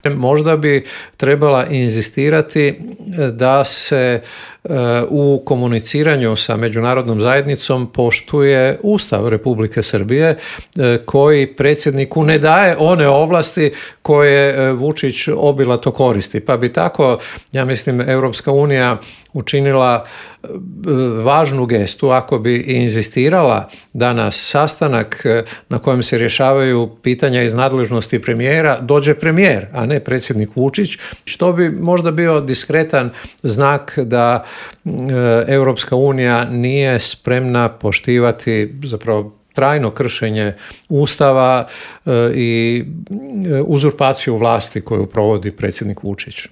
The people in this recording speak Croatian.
Možda bi trebala inzistirati da se u komuniciranju sa međunarodnom zajednicom poštuje Ustav Republike Srbije koji predsjedniku ne daje one ovlasti koje Vučić obilato koristi. Pa bi tako, ja mislim, Europska unija učinila važnu gestu ako bi inzistirala da na sastanak na kojem se rješavaju pitanja iz nadležnosti premijera dođe premijer, a ne predsjednik Vučić, što bi možda bio diskretan znak da Europska unija nije spremna poštivati zapravo trajno kršenje Ustava i uzurpaciju vlasti koju provodi predsjednik Vučić.